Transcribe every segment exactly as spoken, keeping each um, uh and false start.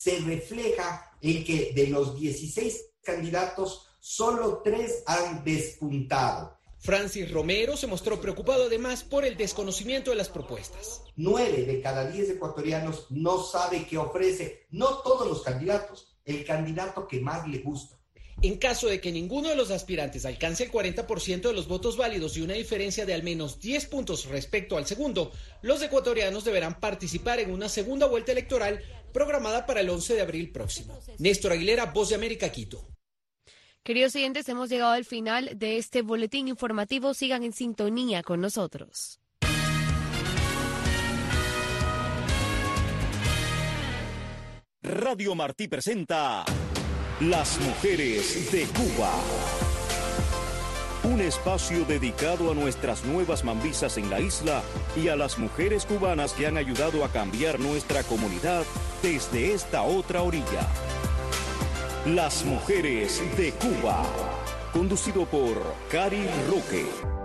se refleja en que de los dieciséis candidatos, solo tres han despuntado. Francis Romero se mostró preocupado además por el desconocimiento de las propuestas. Nueve de cada diez ecuatorianos no sabe qué ofrece, no todos los candidatos, el candidato que más le gusta. En caso de que ninguno de los aspirantes alcance el cuarenta por ciento de los votos válidos y una diferencia de al menos diez puntos respecto al segundo, los ecuatorianos deberán participar en una segunda vuelta electoral programada para el once de abril próximo. Néstor Aguilera, Voz de América, Quito. Queridos oyentes, hemos llegado al final de este boletín informativo. Sigan en sintonía con nosotros. Radio Martí presenta Las Mujeres de Cuba. Un espacio dedicado a nuestras nuevas mambisas en la isla y a las mujeres cubanas que han ayudado a cambiar nuestra comunidad desde esta otra orilla. Las Mujeres de Cuba, conducido por Cari Roque.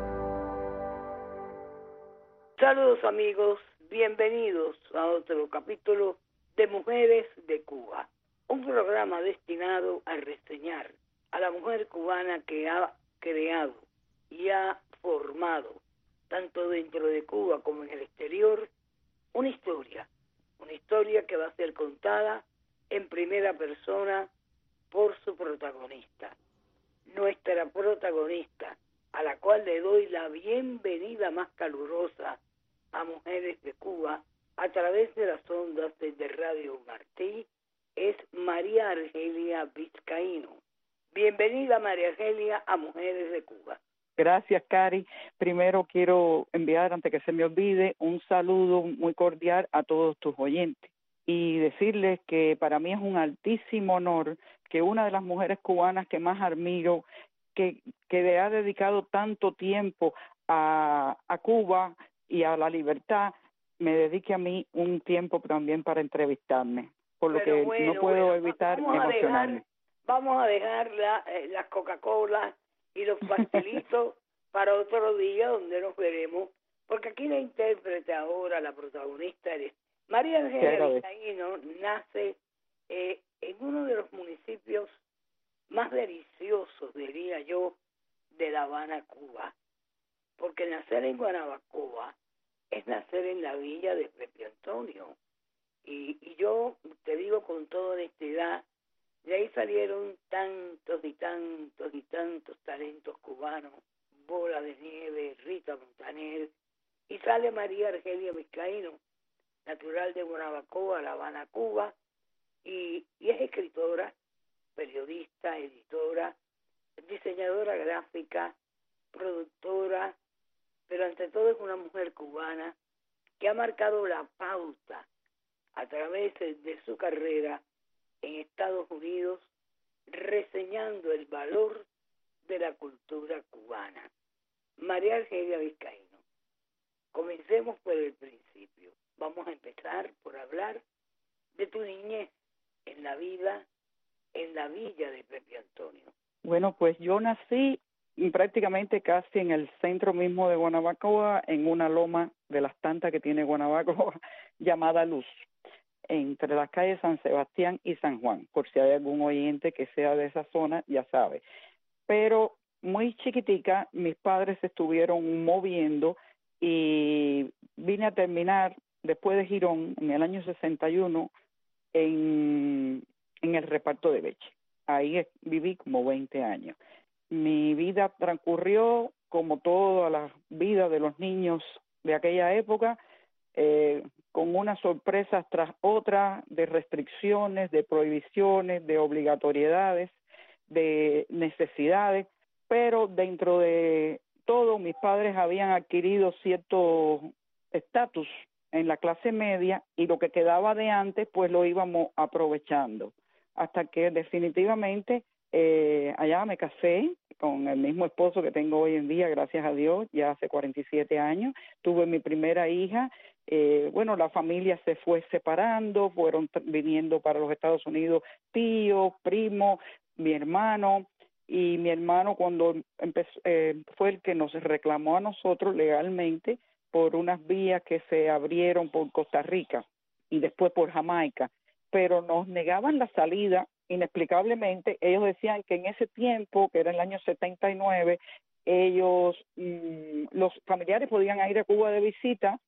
Saludos amigos, bienvenidos a otro capítulo de Mujeres de Cuba, un programa destinado a reseñar a la mujer cubana que ha creado y ha formado, tanto dentro de Cuba como en el exterior, una historia, una historia que va a ser contada en primera persona por su protagonista, nuestra protagonista, a la cual le doy la bienvenida más calurosa a Mujeres de Cuba a través de las ondas de Radio Martí, es María Argelia Vizcaíno. Bienvenida, María Argelia, a Mujeres de Cuba. Gracias, Cari. Primero quiero enviar, antes que se me olvide, un saludo muy cordial a todos tus oyentes y decirles que para mí es un altísimo honor que una de las mujeres cubanas que más admiro, que, que le ha dedicado tanto tiempo a, a Cuba y a la libertad, me dedique a mí un tiempo también para entrevistarme, por lo Pero que bueno, no puedo bueno, evitar vamos emocionarme. A dejar, vamos a dejar la, eh, las Coca-Cola y los pastelitos para otro día donde nos veremos, porque aquí la intérprete ahora, la protagonista eres María Argelia Vizcaíno. Nace eh, en uno de los municipios más deliciosos, diría yo, de La Habana, Cuba, porque nacer en Guanabacoa es nacer en la villa de Pepe Antonio, y, y yo te digo con toda honestidad, de ahí salieron tantos y tantos y tantos talentos cubanos, Bola de Nieve, Rita Montaner, y sale María Argelia Vizcaíno, natural de Guanabacoa, La Habana, Cuba, y, y es escritora, periodista, editora, diseñadora gráfica, productora, pero ante todo es una mujer cubana que ha marcado la pauta a través de su carrera en Estados Unidos, reseñando el valor de la cultura cubana. María Argelia Vizcaíno, comencemos por el principio. Vamos a empezar por hablar de tu niñez en la vida, en la villa de Pepe Antonio. Bueno, pues yo nací prácticamente casi en el centro mismo de Guanabacoa, en una loma de las tantas que tiene Guanabacoa, llamada Luz, entre las calles San Sebastián y San Juan, por si hay algún oyente que sea de esa zona, ya sabe. Pero muy chiquitica, mis padres se estuvieron moviendo y vine a terminar, después de Girón, en el año sesenta y uno, en, en el reparto de Beche. Ahí viví como veinte años. Mi vida transcurrió como toda la vida de los niños de aquella época, eh, con unas sorpresas tras otras de restricciones, de prohibiciones, de obligatoriedades, de necesidades, pero dentro de todo mis padres habían adquirido cierto estatus en la clase media y lo que quedaba de antes pues lo íbamos aprovechando, hasta que definitivamente eh, allá me casé con el mismo esposo que tengo hoy en día, gracias a Dios, ya hace cuarenta y siete años, tuve mi primera hija. Eh, bueno, la familia se fue separando, fueron t- viniendo para los Estados Unidos tíos, primos, mi hermano, y mi hermano cuando empezó, eh, fue el que nos reclamó a nosotros legalmente por unas vías que se abrieron por Costa Rica y después por Jamaica, pero nos negaban la salida inexplicablemente. Ellos decían que en ese tiempo, que era el año setenta y nueve, ellos, mmm, los familiares podían ir a Cuba de visita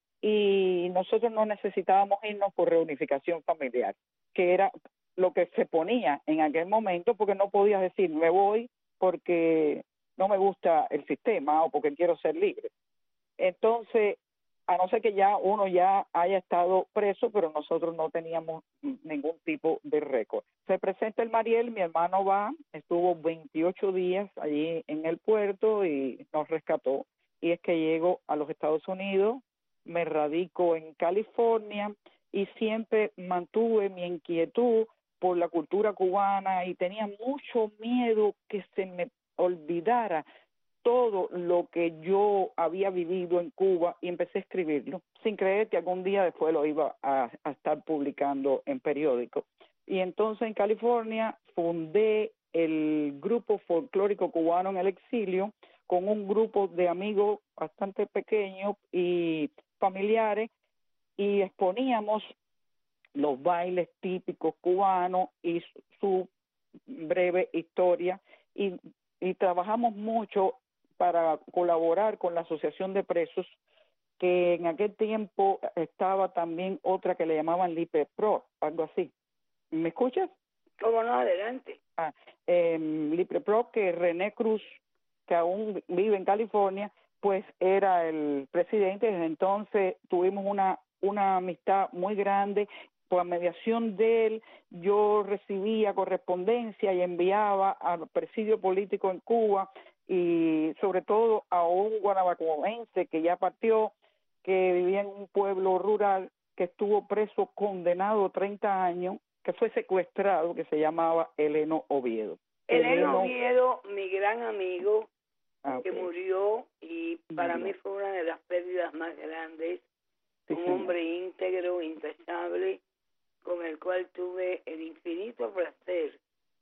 y nosotros no necesitábamos irnos por reunificación familiar, que era lo que se ponía en aquel momento, porque no podías decir me voy porque no me gusta el sistema o porque quiero ser libre. Entonces, a no ser que ya uno ya haya estado preso, pero nosotros no teníamos ningún tipo de récord. Se presenta el Mariel, mi hermano va, estuvo veintiocho días allí en el puerto y nos rescató. Y es que llego a los Estados Unidos, me radico en California y siempre mantuve mi inquietud por la cultura cubana y tenía mucho miedo que se me olvidara todo lo que yo había vivido en Cuba y empecé a escribirlo, sin creer que algún día después lo iba a, a estar publicando en periódicos. Y entonces en California fundé el grupo folclórico cubano en el exilio con un grupo de amigos bastante pequeños y familiares y exponíamos los bailes típicos cubanos y su, su breve historia y, y trabajamos mucho para colaborar con la Asociación de Presos, que en aquel tiempo estaba también otra que le llamaban LIPREPRO, algo así. ¿Me escuchas? ¿Cómo no? Adelante. Ah, eh, LIPREPRO, que René Cruz, que aún vive en California, pues era el presidente. Desde entonces tuvimos una, una amistad muy grande. Por mediación de él, yo recibía correspondencia y enviaba al presidio político en Cuba y sobre todo a un guanabacoense que ya partió, que vivía en un pueblo rural, que estuvo preso, condenado treinta años, que fue secuestrado, que se llamaba Eleno Oviedo. Eleno Oviedo, mi gran amigo, ah, que okay. murió y para mí fue una de las pérdidas más grandes, sí, un señor. hombre íntegro, intachable, con el cual tuve el infinito placer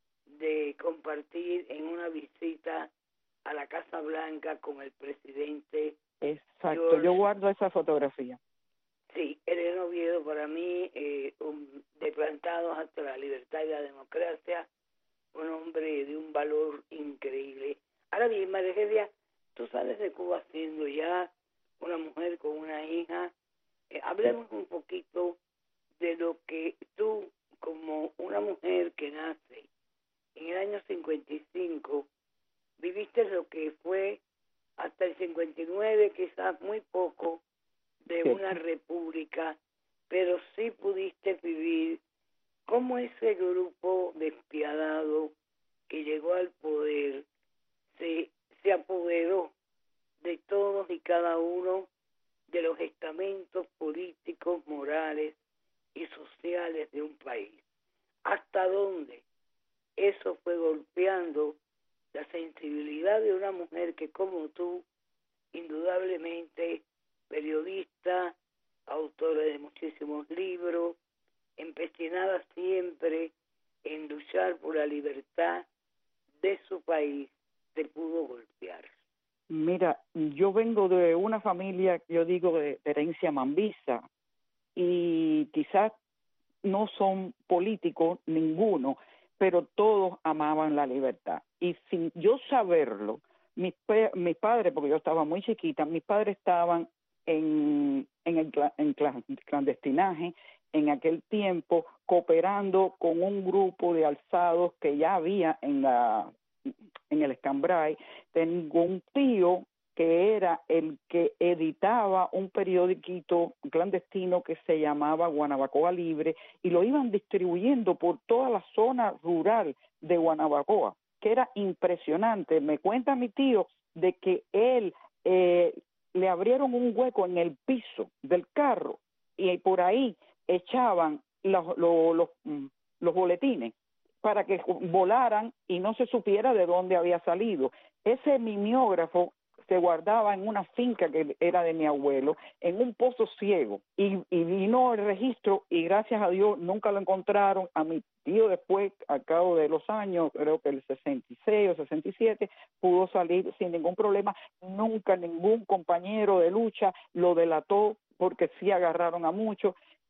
de compartir en una visita a la Casa Blanca con el presidente. Exacto, George. Yo guardo esa fotografía. Sí, Eleno Oviedo para mí, eh, un, de plantados hasta la libertad y la democracia, un hombre de un valor increíble. Ahora bien, María Gelia, tú sales de Cuba siendo ya una mujer con una hija. Eh, hablemos un poquito de lo que tú, como una mujer que nace en el año cincuenta y cinco, viviste lo que fue hasta el cincuenta y nueve, quizás muy poco, de sí. una república, pero sí pudiste vivir cómo ese grupo despiadado que llegó al poder se, se apoderó de todos y cada uno de los estamentos políticos, morales y sociales de un país. ¿Hasta dónde eso fue golpeando la sensibilidad de una mujer que, como tú, indudablemente periodista, autora de muchísimos libros, empecinada siempre en luchar por la libertad de su país, te pudo golpear? Mira, yo vengo de una familia, yo digo, de, de herencia mambisa, y quizás no son políticos ninguno, pero todos amaban la libertad. Y sin yo saberlo, mis, mis padres, porque yo estaba muy chiquita, mis padres estaban en, en el en clandestinaje en aquel tiempo, cooperando con un grupo de alzados que ya había en la en el Escambray. Tengo un tío que era el que editaba un periodiquito clandestino que se llamaba Guanabacoa Libre, y lo iban distribuyendo por toda la zona rural de Guanabacoa, que era impresionante. Me cuenta mi tío de que él eh, le abrieron un hueco en el piso del carro y por ahí echaban los, los, los, los boletines para que volaran y no se supiera de dónde había salido. Ese mimeógrafo se guardaba en una finca que era de mi abuelo, en un pozo ciego, y, y vino el registro y gracias a Dios nunca lo encontraron. A mi tío después, al cabo de los años, creo que el sesenta y seis o sesenta y siete, pudo salir sin ningún problema. Nunca ningún compañero de lucha lo delató, porque sí agarraron a muchos.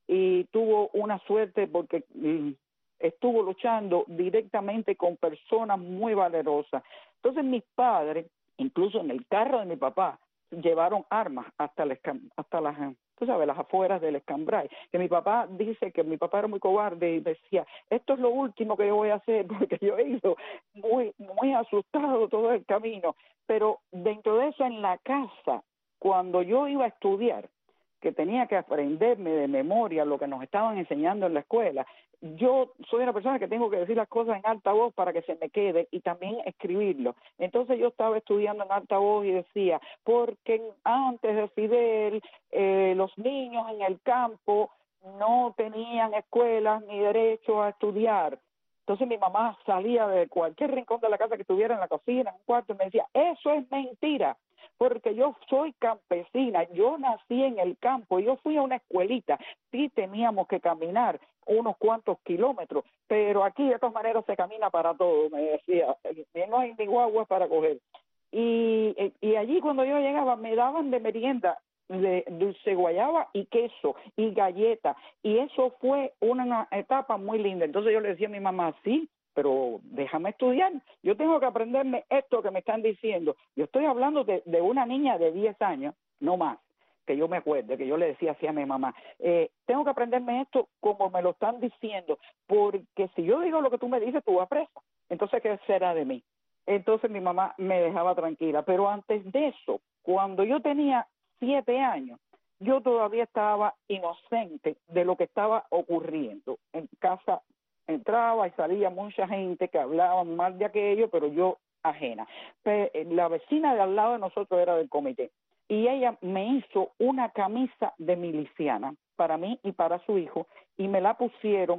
y tuvo una suerte porque mm, estuvo luchando directamente con personas muy valerosas. Entonces mis padres, incluso en el carro de mi papá, llevaron armas hasta, el, hasta las, tú sabes, las afueras del Escambray. Que mi papá dice que mi papá era muy cobarde y decía, esto es lo último que yo voy a hacer, porque yo he ido muy, muy asustado todo el camino. Pero dentro de eso, en la casa, cuando yo iba a estudiar, que tenía que aprenderme de memoria lo que nos estaban enseñando en la escuela, yo soy una persona que tengo que decir las cosas en alta voz para que se me quede y también escribirlo. Entonces yo estaba estudiando en alta voz y decía, porque antes de Fidel, eh, los niños en el campo no tenían escuelas ni derecho a estudiar. Entonces mi mamá salía de cualquier rincón de la casa que estuviera, en la cocina, en un cuarto, y me decía, eso es mentira, porque yo soy campesina, yo nací en el campo, yo fui a una escuelita, sí teníamos que caminar unos cuantos kilómetros, pero aquí de todas maneras se camina para todo, me decía, no hay ni guaguas para coger. Y, y allí cuando yo llegaba me daban de merienda de dulce guayaba y queso y galleta, y eso fue una etapa muy linda. Entonces yo le decía a mi mamá, sí, pero déjame estudiar, yo tengo que aprenderme esto que me están diciendo. Yo estoy hablando de, de una niña de diez años, no más, que yo me acuerde, que yo le decía así a mi mamá, eh, tengo que aprenderme esto como me lo están diciendo, porque si yo digo lo que tú me dices, tú vas presa. Entonces, ¿qué será de mí? Entonces mi mamá me dejaba tranquila. Pero antes de eso, cuando yo tenía siete años, yo todavía estaba inocente de lo que estaba ocurriendo. En casa entraba y salía mucha gente que hablaban mal de aquello, pero yo ajena. Pero la vecina de al lado de nosotros era del comité, y ella me hizo una camisa de miliciana para mí y para su hijo, y me la pusieron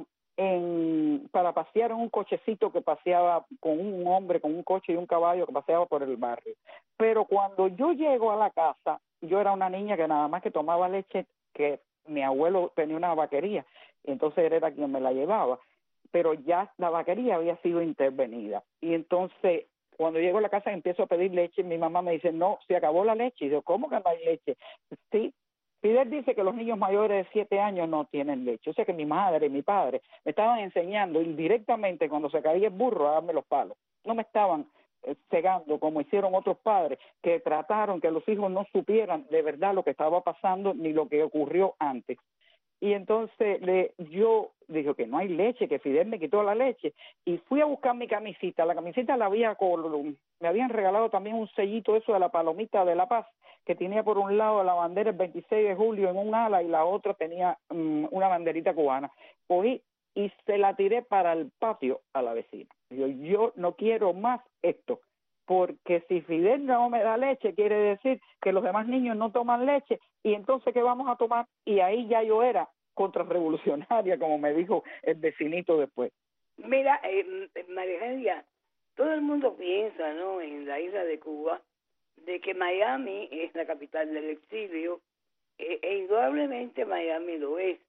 en, para pasear en un cochecito que paseaba con un hombre, con un coche y un caballo que paseaba por el barrio. Pero cuando yo llego a la casa, yo era una niña que nada más que tomaba leche, que mi abuelo tenía una vaquería, y entonces él era quien me la llevaba, pero ya la vaquería había sido intervenida. Y entonces, cuando llego a la casa y empiezo a pedir leche, mi mamá me dice, no, se acabó la leche. Y yo, ¿cómo que no hay leche? Sí, Fidel dice que los niños mayores de siete años no tienen leche. O sea que mi madre y mi padre me estaban enseñando indirectamente, cuando se caía el burro, a darme los palos. No me estaban eh, cegando como hicieron otros padres que trataron que los hijos no supieran de verdad lo que estaba pasando ni lo que ocurrió antes. Y entonces le, yo dije que no hay leche, que Fidel me quitó la leche, y fui a buscar mi camisita. La camisita la había con, me habían regalado también un sellito eso de la palomita de la paz, que tenía por un lado la bandera el veintiséis de julio en un ala y la otra tenía um, una banderita cubana. Cogí y se la tiré para el patio a la vecina. Yo, yo no quiero más esto, porque si Fidel no me da leche, quiere decir que los demás niños no toman leche, y entonces ¿qué vamos a tomar? Y ahí ya yo era contrarrevolucionaria, como me dijo el vecinito después. Mira, eh, María Eugenia, todo el mundo piensa, ¿no?, en la isla de Cuba, de que Miami es la capital del exilio, eh, e indudablemente Miami lo es,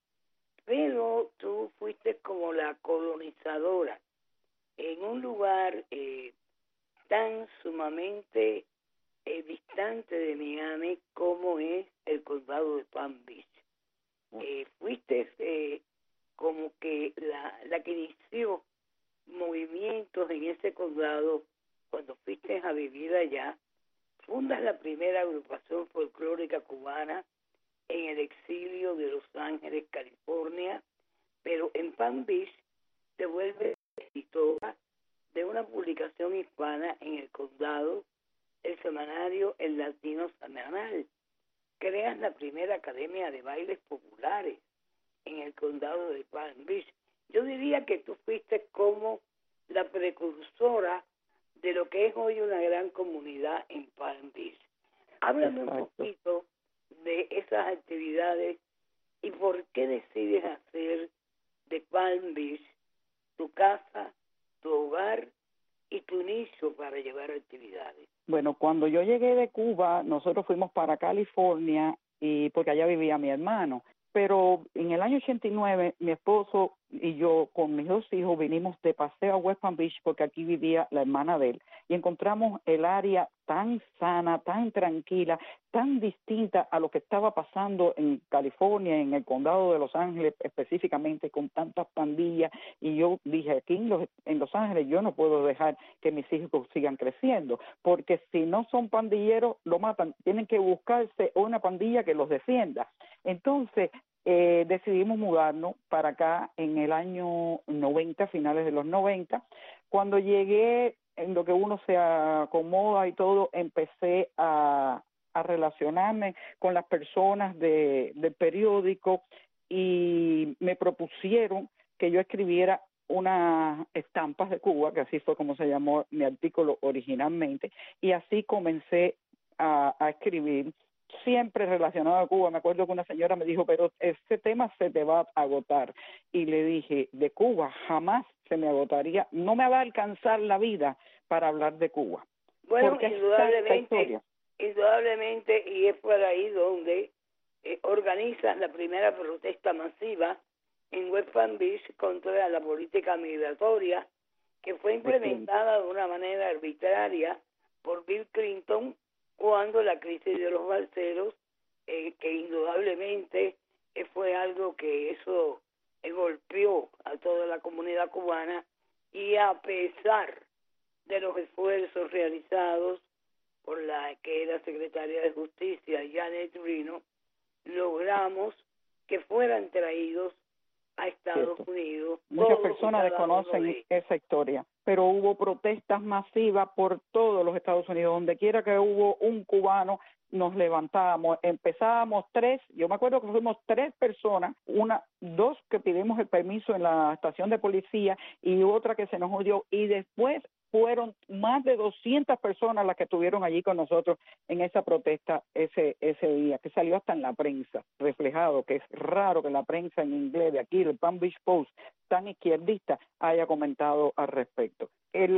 pero tú fuiste como la colonizadora en un lugar eh, tan sumamente eh, distante de Miami como es el condado de Palm Beach. Eh, fuiste eh, como que la, la que inició movimientos en ese condado cuando fuiste a vivir allá. Fundas la primera agrupación folclórica cubana en el exilio de Los Ángeles, California, pero en Palm Beach te vuelves editora de una publicación hispana en el condado, el semanario El Latino Semanal. Creas la primera academia de bailes populares en el condado de Palm Beach. Yo diría que tú fuiste como la precursora de lo que es hoy una gran comunidad en Palm Beach. Háblame un poquito de esas actividades y por qué decides hacer de Palm Beach tu casa, tu hogar y tu nicho para llevar actividades. Bueno, cuando yo llegué de Cuba, nosotros fuimos para California, y porque allá vivía mi hermano. Pero en el año ochenta y nueve mi esposo y yo con mis dos hijos vinimos de paseo a West Palm Beach porque aquí vivía la hermana de él y encontramos el área tan sana, tan tranquila, tan distinta a lo que estaba pasando en California, en el condado de Los Ángeles específicamente, con tantas pandillas. Y yo dije, aquí en Los, en Los Ángeles yo no puedo dejar que mis hijos sigan creciendo, porque si no son pandilleros, lo matan. Tienen que buscarse una pandilla que los defienda. Entonces, eh, decidimos mudarnos para acá en el año noventa, finales de los noventa. Cuando llegué, en lo que uno se acomoda y todo, empecé a, a relacionarme con las personas de, del periódico y me propusieron que yo escribiera unas estampas de Cuba, que así fue como se llamó mi artículo originalmente, y así comencé a, a escribir, siempre relacionado a Cuba. Me acuerdo que una señora me dijo, pero ese tema se te va a agotar. Y le dije, de Cuba jamás se me agotaría, no me va a alcanzar la vida para hablar de Cuba. Bueno, indudablemente, indudablemente, y es por ahí donde eh, organizan la primera protesta masiva en West Palm Beach contra la política migratoria que fue implementada de una manera arbitraria por Bill Clinton cuando la crisis de los balseros, eh, que indudablemente eh, fue algo que eso eh, golpeó a toda la comunidad cubana, y a pesar de los esfuerzos realizados por la que era secretaria de Justicia, Janet Reno, logramos que fueran traídos a Estados Cierto. Unidos. Muchas personas desconocen de... esa historia, pero hubo protestas masivas por todos los Estados Unidos. Donde quiera que hubo un cubano, nos levantábamos, empezábamos tres, yo me acuerdo que fuimos tres personas, una, dos que pidimos el permiso en la estación de policía y otra que se nos dio, y después fueron más de doscientas personas las que estuvieron allí con nosotros en esa protesta ese ese día, que salió hasta en la prensa reflejado, que es raro que la prensa en inglés de aquí, el Palm Beach Post, tan izquierdista, haya comentado al respecto.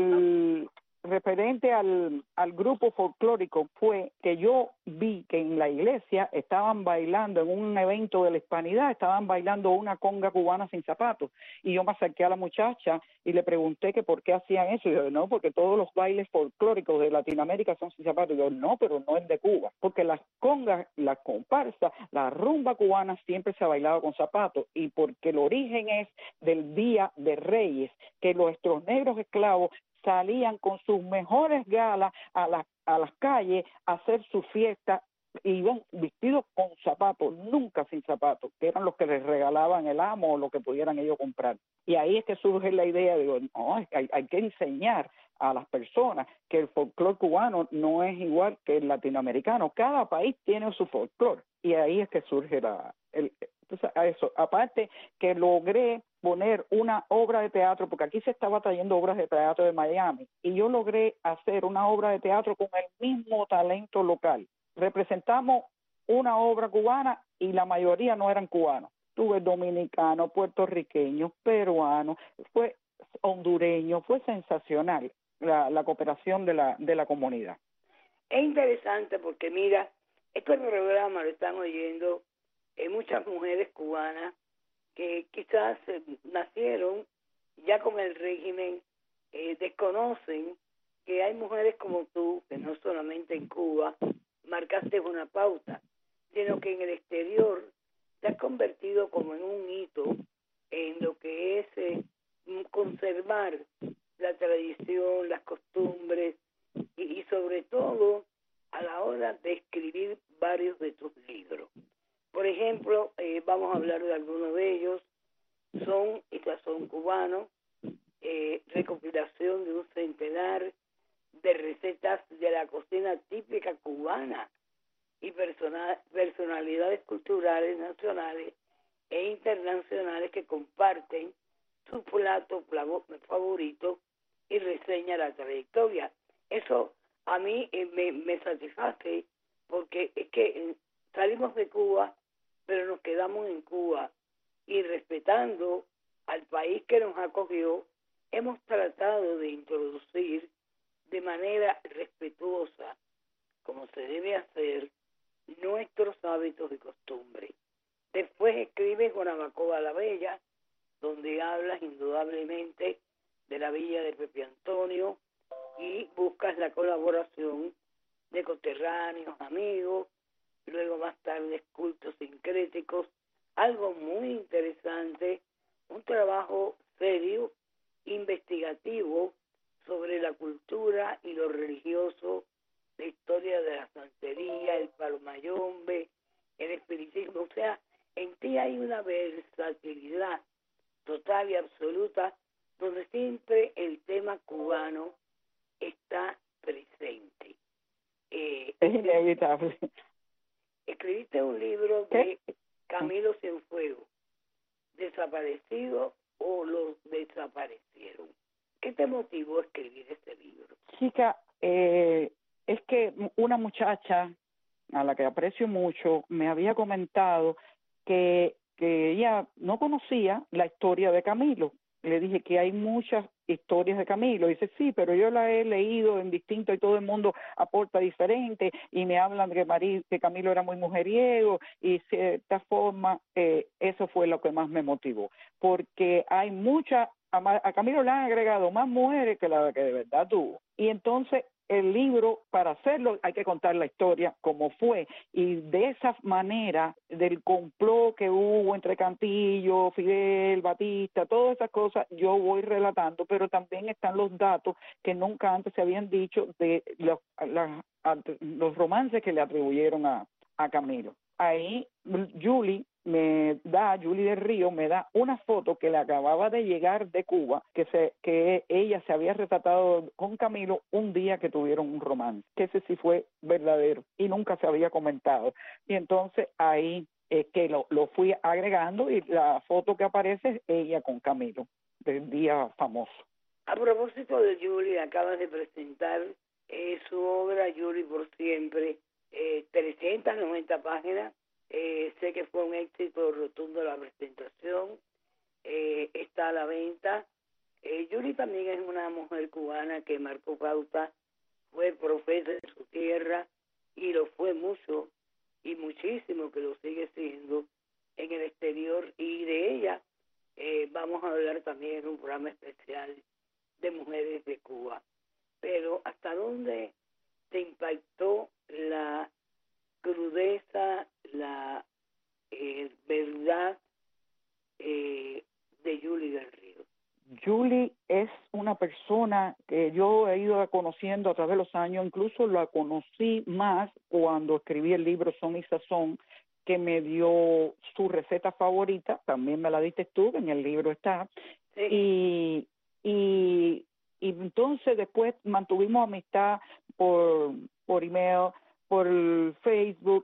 El referente al, al grupo folclórico fue que yo vi que en la iglesia estaban bailando, en un evento de la hispanidad, estaban bailando una conga cubana sin zapatos, y yo me acerqué a la muchacha y le pregunté que por qué hacían eso, y yo, no, porque todos los bailes folclóricos de Latinoamérica son sin zapatos, y yo, no, pero no es de Cuba, porque las congas, la comparsa, la rumba cubana siempre se ha bailado con zapatos, y porque el origen es del Día de Reyes, que nuestros negros esclavos salían con sus mejores galas a, la, a las calles a hacer su fiesta, y iban vestidos con zapatos, nunca sin zapatos, que eran los que les regalaban el amo o lo que pudieran ellos comprar. Y ahí es que surge la idea, digo, no, hay, hay que enseñar a las personas que el folclore cubano no es igual que el latinoamericano, cada país tiene su folclore, y ahí es que surge la, el, entonces, a eso, aparte que logré poner una obra de teatro, porque aquí se estaba trayendo obras de teatro de Miami, y yo logré hacer una obra de teatro con el mismo talento local. Representamos una obra cubana y la mayoría no eran cubanos. Tuve dominicanos, puertorriqueños, peruanos, fue hondureño, fue sensacional la, la cooperación de la, de la comunidad. Es interesante porque mira, este programa lo están oyendo eh, muchas mujeres cubanas que quizás eh, nacieron ya con el régimen, eh, desconocen que hay mujeres como tú, que no solamente en Cuba marcaste una pauta, sino que en el exterior te has convertido como en un hito en lo que es eh, conservar la tradición, las costumbres y, y sobre todo a la hora de escribir varios de tus libros. Por ejemplo, eh, vamos a hablar de algunos de ellos. Son y son cubanos, eh, recopilación de un centenar de recetas de la cocina típica cubana y persona, personalidades culturales nacionales e internacionales que comparten su plato favorito y reseña la trayectoria. Eso a mí eh, me, me satisface, porque es que eh, salimos de Cuba, pero nos quedamos en Cuba, y respetando al país que nos acogió, hemos tratado de introducir de manera respetuosa, como se debe hacer, nuestros hábitos y costumbres. Después escribe Guanabacoa la Bella, donde hablas indudablemente de la villa de Pepe Antonio y buscas la colaboración de coterráneos, amigos, luego más tarde cultos sincréticos, algo muy interesante, un trabajo serio, investigativo sobre la cultura y lo religioso, la historia de la santería, el palomayombe, el espiritismo. O sea, en ti hay una versatilidad total y absoluta donde siempre el tema cubano está presente. Eh, es inevitable. Escribiste un libro de Camilo Cienfuegos, ¿Desaparecido o los desaparecieron? ¿Qué te motivó a escribir este libro? Chica, eh, es que una muchacha a la que aprecio mucho me había comentado que, que ella no conocía la historia de Camilo. Le dije que hay muchas historias de Camilo. Dice, sí, pero yo la he leído en distinto y todo el mundo aporta diferente y me hablan de que, Marí, que Camilo era muy mujeriego y de cierta forma eh, eso fue lo que más me motivó. Porque hay muchas, a, a Camilo le han agregado más mujeres que la que de verdad tuvo. Y entonces el libro, para hacerlo, hay que contar la historia como fue. Y de esa manera, del complot que hubo entre Cantillo, Fidel, Batista, todas esas cosas, yo voy relatando, pero también están los datos que nunca antes se habían dicho de los, la, los romances que le atribuyeron a, a Camilo. Ahí Julie me da, Julie del Río me da una foto que le acababa de llegar de Cuba, que se que ella se había retratado con Camilo un día que tuvieron un romance, que ese sí fue verdadero y nunca se había comentado. Y entonces ahí eh, que lo, lo fui agregando y la foto que aparece es ella con Camilo, del día famoso. A propósito de Julie, acabas de presentar eh, su obra Julie por siempre, eh, trescientas noventa páginas. Eh, sé que fue un éxito rotundo la presentación, eh, está a la venta. Eh, Julie también es una mujer cubana que marcó pauta, fue profeta en su tierra y lo fue mucho y muchísimo que lo sigue siendo en el exterior, y de ella eh, vamos a hablar también en un programa especial de mujeres de Cuba. Pero ¿hasta dónde te impactó la crudeza, la eh, verdad eh, de Julie del Río? Julie es una persona que yo he ido conociendo a través de los años, incluso la conocí más cuando escribí el libro Son y Sazón, que me dio su receta favorita, también me la diste tú, que en el libro está, sí. y, y, y entonces después mantuvimos amistad por, por email, por Facebook,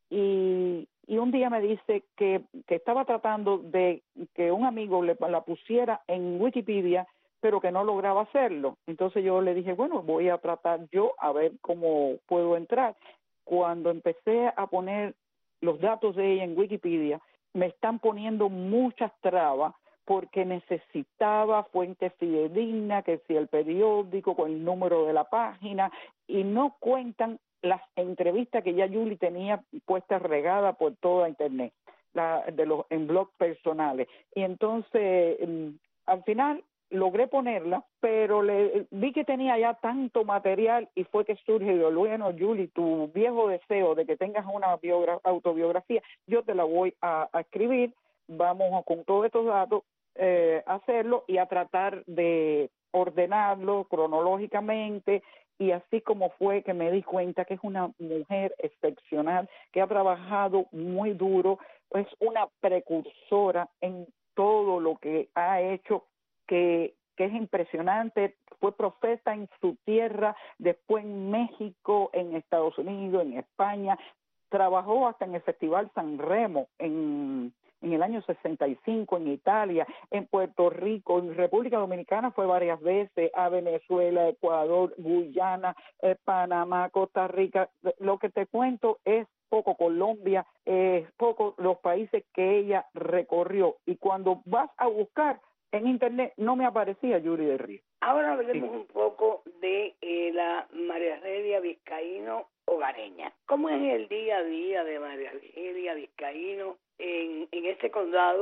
y, y un día me dice que, que estaba tratando de que un amigo le la pusiera en Wikipedia, pero que no lograba hacerlo. Entonces yo le dije, bueno, voy a tratar yo a ver cómo puedo entrar. Cuando empecé a poner los datos de ella en Wikipedia, me están poniendo muchas trabas porque necesitaba fuentes fidedignas, que si el periódico, con el número de la página, y no cuentan las entrevistas que ya Julie tenía puestas regadas por toda internet, la, de los en blogs personales. Y entonces, al final, logré ponerla, pero le vi que tenía ya tanto material y fue que surge, bueno, Julie, tu viejo deseo de que tengas una biogra- autobiografía, yo te la voy a, a escribir, vamos con todos estos datos eh, a hacerlo y a tratar de ordenarlo cronológicamente. Y así como fue que me di cuenta que es una mujer excepcional, que ha trabajado muy duro, es una precursora en todo lo que ha hecho, que, que es impresionante. Fue profeta en su tierra, después en México, en Estados Unidos, en España. Trabajó hasta en el Festival San Remo en, en el año sesenta y cinco en Italia, en Puerto Rico, en República Dominicana fue varias veces, a Venezuela, Ecuador, Guyana, eh, Panamá, Costa Rica. Lo que te cuento es poco. Colombia, es poco los países que ella recorrió. Y cuando vas a buscar en internet, no me aparecía Julie del Río. Ahora hablemos sí. un poco de eh, la María Argelia Vizcaíno hogareña. ¿Cómo es el día a día de María Argelia Vizcaíno en, en ese condado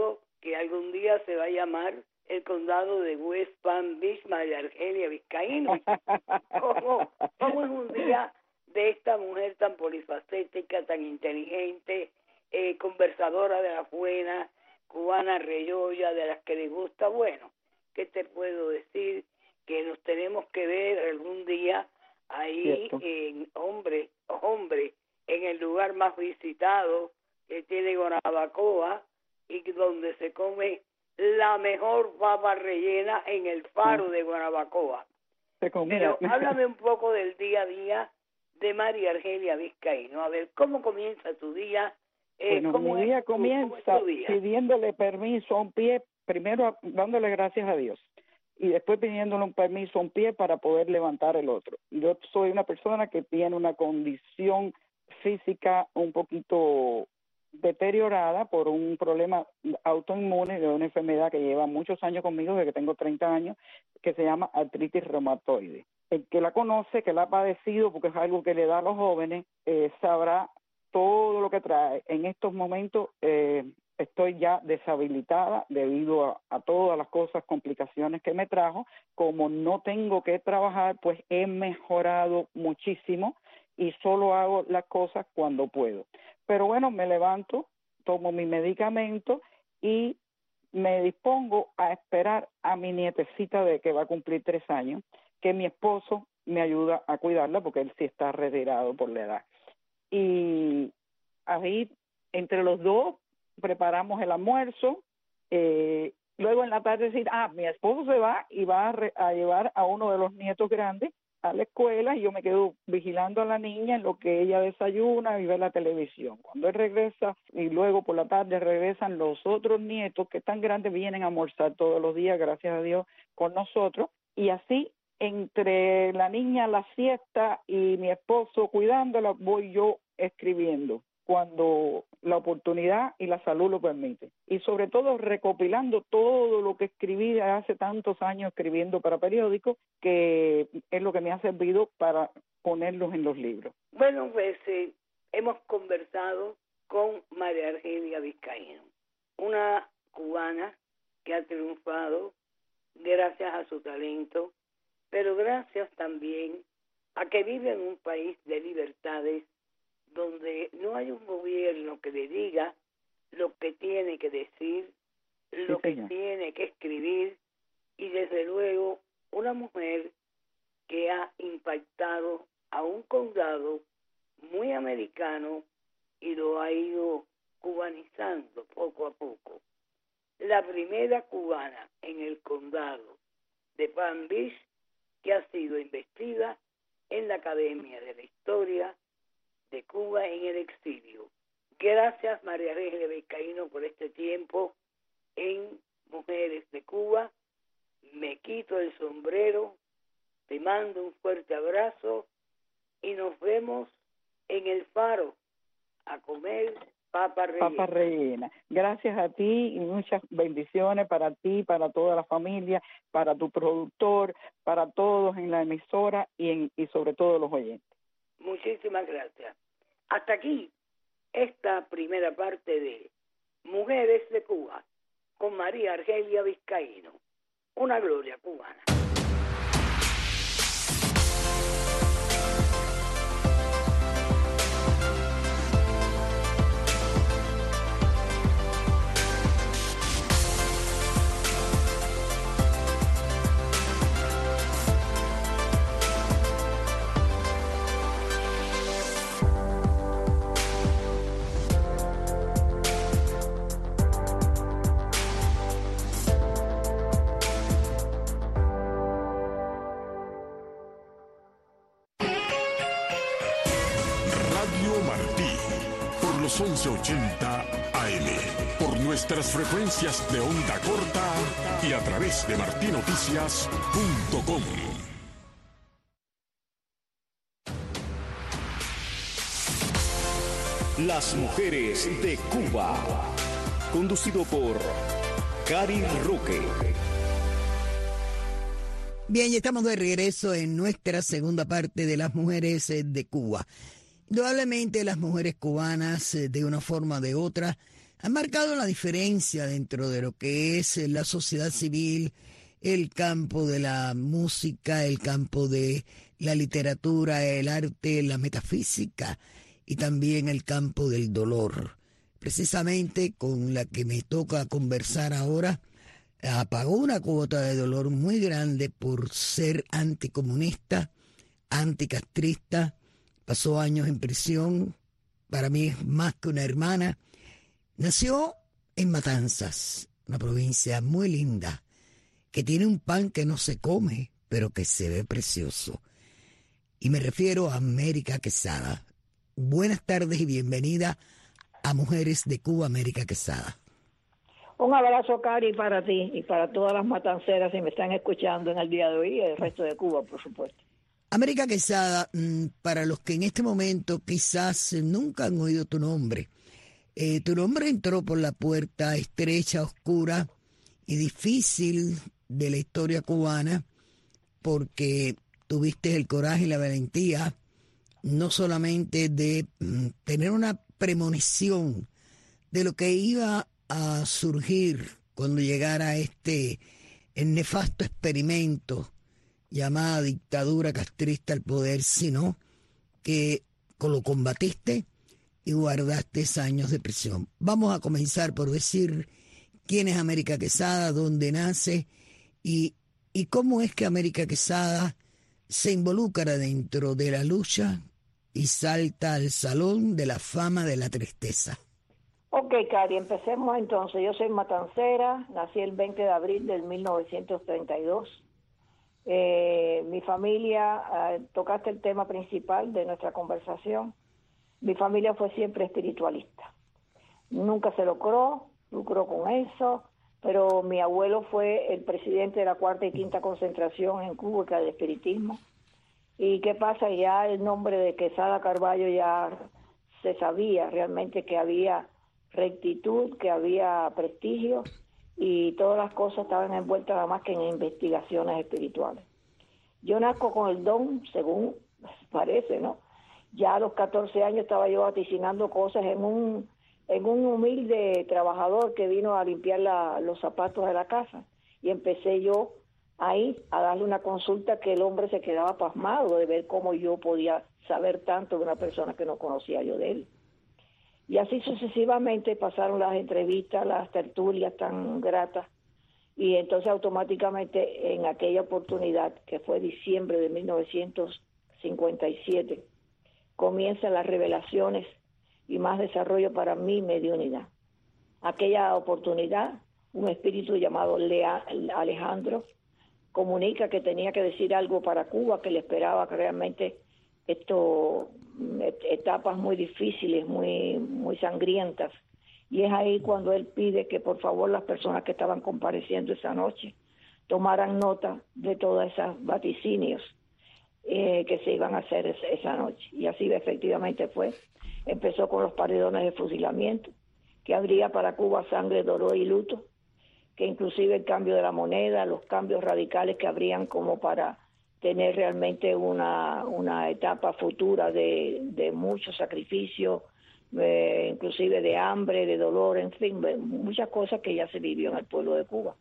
que algún día se va a llamar el condado de West Palm Beach, María Argelia Vizcaíno. ¿Cómo, cómo es un día de esta mujer tan polifacética, tan inteligente, eh, conversadora de las buenas, cubana reyolla, de las que le gusta? Bueno, ¿qué te puedo decir? Que nos tenemos que ver algún día ahí, en hombre, hombre, en el lugar más visitado que tiene Guanabacoa y donde se come la mejor papa rellena en el Faro de Guanabacoa. Pero háblame un poco del día a día de María Argelia Vizcaíno. A ver, ¿cómo comienza tu día? Eh, bueno, ¿cómo mi día es tu, comienza es día? pidiéndole permiso a un pie, primero dándole gracias a Dios, y después pidiéndole un permiso a un pie para poder levantar el otro. Yo soy una persona que tiene una condición física un poquito deteriorada por un problema autoinmune de una enfermedad que lleva muchos años conmigo, desde que tengo treinta años, que se llama artritis reumatoide. El que la conoce, que la ha padecido, porque es algo que le da a los jóvenes, eh, sabrá todo lo que trae. En estos momentos eh, estoy ya deshabilitada debido a, a todas las cosas, complicaciones que me trajo. Como no tengo que trabajar, pues he mejorado muchísimo y solo hago las cosas cuando puedo. Pero bueno, me levanto, tomo mi medicamento y me dispongo a esperar a mi nietecita de que va a cumplir tres años, que mi esposo me ayuda a cuidarla porque él sí está retirado por la edad. Y ahí, entre los dos, preparamos el almuerzo. Eh, luego en la tarde decir, ah, mi esposo se va y va a, re, a llevar a uno de los nietos grandes a la escuela y yo me quedo vigilando a la niña en lo que ella desayuna y ve la televisión. Cuando él regresa y luego por la tarde regresan los otros nietos que están grandes, vienen a almorzar todos los días, gracias a Dios, con nosotros. Y así, entre la niña, la siesta y mi esposo cuidándola, voy yo escribiendo cuando la oportunidad y la salud lo permite. Y sobre todo recopilando todo lo que escribí hace tantos años escribiendo para periódicos, que es lo que me ha servido para ponerlos en los libros. Bueno, pues eh, hemos conversado con María Argelia Vizcaíno, una cubana que ha triunfado gracias a su talento, pero gracias también a que vive en un país de libertades donde no hay un gobierno que le diga lo que tiene que decir, lo sí, que tiene que escribir, y desde luego una mujer que ha impactado a un condado muy americano y lo ha ido cubanizando poco a poco. La primera cubana en el condado de Palm Beach que ha sido investida en la Academia de la Historia de Cuba en el exilio. Gracias, María Argelia Vizcaíno, por este tiempo en Mujeres de Cuba. Me quito el sombrero, te mando un fuerte abrazo y nos vemos en el Faro a comer papa rellena. Papa rellena. Gracias a ti y muchas bendiciones para ti, para toda la familia, para tu productor, para todos en la emisora y, en, y sobre todo los oyentes. Muchísimas gracias. Hasta aquí esta primera parte de Mujeres de Cuba con María Argelia Vizcaíno, una gloria cubana. once ochenta A M, por nuestras frecuencias de onda corta y a través de martín noticias punto com. Las mujeres de Cuba, conducido por Cari Roque. Bien, ya estamos de regreso en nuestra segunda parte de Las mujeres de Cuba. Indudablemente las mujeres cubanas, de una forma o de otra, han marcado la diferencia dentro de lo que es la sociedad civil, el campo de la música, el campo de la literatura, el arte, la metafísica y también el campo del dolor. Precisamente con la que me toca conversar ahora, pagó una cuota de dolor muy grande por ser anticomunista, anticastrista, pasó años en prisión, para mí es más que una hermana. Nació en Matanzas, una provincia muy linda, que tiene un pan que no se come, pero que se ve precioso. Y me refiero a América Quesada. Buenas tardes y bienvenida a Mujeres de Cuba, América Quesada. Un abrazo, Cari, para ti y para todas las matanceras que me están escuchando en el día de hoy y el resto de Cuba, por supuesto. América Quesada, para los que en este momento quizás nunca han oído tu nombre, eh, tu nombre entró por la puerta estrecha, oscura y difícil de la historia cubana porque tuviste el coraje y la valentía no solamente de mm, tener una premonición de lo que iba a surgir cuando llegara este el nefasto experimento llamada dictadura castrista al poder, sino que lo combatiste y guardaste años de prisión. Vamos a comenzar por decir quién es América Quesada, dónde nace y, y cómo es que América Quesada se involucra dentro de la lucha y salta al salón de la fama de la tristeza. Ok, Cari, empecemos entonces. Yo soy matancera, nací el veinte de abril del mil novecientos treinta y dos. Eh, mi familia, eh, tocaste el tema principal de nuestra conversación, mi familia fue siempre espiritualista. Nunca se logró, lucró con eso, pero mi abuelo fue el presidente de la cuarta y quinta concentración en Cuba, que era el espiritismo. ¿Y qué pasa? Ya el nombre de Quesada Carballo ya se sabía realmente que había rectitud, que había prestigio y todas las cosas estaban envueltas nada más que en investigaciones espirituales. Yo nazco con el don, según parece, ¿no? Ya a los catorce años estaba yo vaticinando cosas en un en un humilde trabajador que vino a limpiar la, los zapatos de la casa y empecé yo ahí a darle una consulta que el hombre se quedaba pasmado de ver cómo yo podía saber tanto de una persona que no conocía yo de él. Y así sucesivamente pasaron las entrevistas, las tertulias tan gratas, y entonces automáticamente en aquella oportunidad, que fue diciembre de mil novecientos cincuenta y siete, comienzan las revelaciones y más desarrollo para mi mediunidad. Aquella oportunidad, un espíritu llamado Lea, Alejandro, comunica que tenía que decir algo para Cuba, que le esperaba que realmente esto etapas muy difíciles, muy muy sangrientas, y es ahí cuando él pide que por favor las personas que estaban compareciendo esa noche tomaran nota de todos esos vaticinios eh, que se iban a hacer es, esa noche, y así efectivamente fue. Empezó con los paredones de fusilamiento, que habría para Cuba sangre, dolor y luto, que inclusive el cambio de la moneda, los cambios radicales que habrían como para tener realmente una, una etapa futura de, de mucho sacrificio, eh, inclusive de hambre, de dolor, en fin, muchas cosas que ya se vivió en el pueblo de Cuba.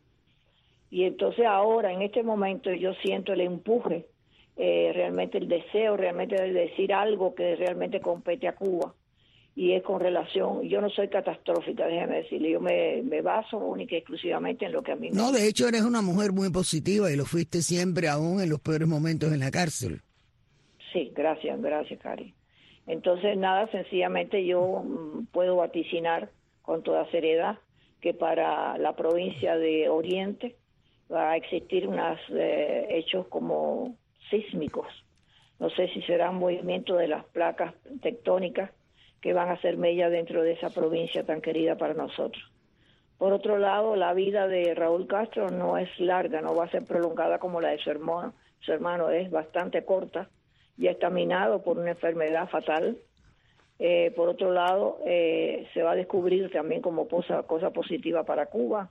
Y entonces ahora, en este momento, yo siento el empuje, eh, realmente el deseo realmente de decir algo que realmente compete a Cuba, y es con relación, yo no soy catastrófica, déjeme decirle, yo me, me baso única y exclusivamente en lo que a mí me... No, de hecho eres una mujer muy positiva y lo fuiste siempre, aún en los peores momentos en la cárcel. Sí, gracias, gracias, Cari. Entonces, nada, sencillamente yo mm, puedo vaticinar con toda seriedad que para la provincia de Oriente va a existir unos eh, hechos como sísmicos. No sé si serán movimientos de las placas tectónicas que van a ser mella dentro de esa provincia tan querida para nosotros. Por otro lado, la vida de Raúl Castro no es larga, no va a ser prolongada como la de su hermano. Su hermano es bastante corta, ya está minado por una enfermedad fatal. Eh, por otro lado, eh, se va a descubrir también como cosa, cosa positiva para Cuba,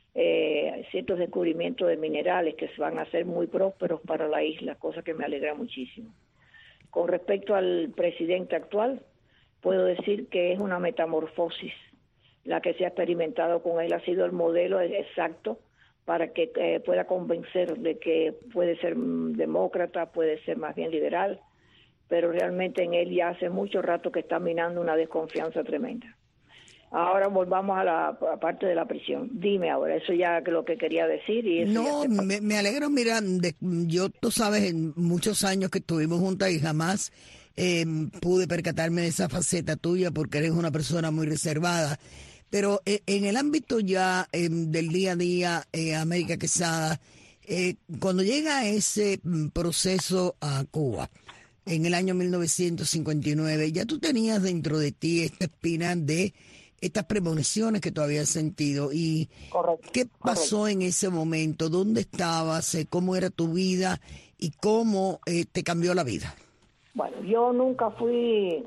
eh, ciertos descubrimientos de minerales que se van a hacer muy prósperos para la isla, cosa que me alegra muchísimo. Con respecto al presidente actual, puedo decir que es una metamorfosis la que se ha experimentado con él, ha sido el modelo exacto para que eh, pueda convencer de que puede ser demócrata, puede ser más bien liberal, pero realmente en él ya hace mucho rato que está minando una desconfianza tremenda. Ahora volvamos a la a parte de la prisión. Dime ahora, eso ya es lo que quería decir. Y eso no, se... me, me alegro, mira, de, yo, tú sabes, en muchos años que estuvimos juntas y jamás eh, pude percatarme de esa faceta tuya porque eres una persona muy reservada. Pero eh, en el ámbito ya eh, del día a día, eh, América Quesada, eh, cuando llega ese proceso a Cuba, en el año mil novecientos cincuenta y nueve, ya tú tenías dentro de ti esta espina de estas premoniciones que tú habías sentido. ¿Y correcto, qué pasó correcto. en ese momento? ¿Dónde estabas? ¿Cómo era tu vida? ¿Y cómo eh, te cambió la vida? Bueno, yo nunca fui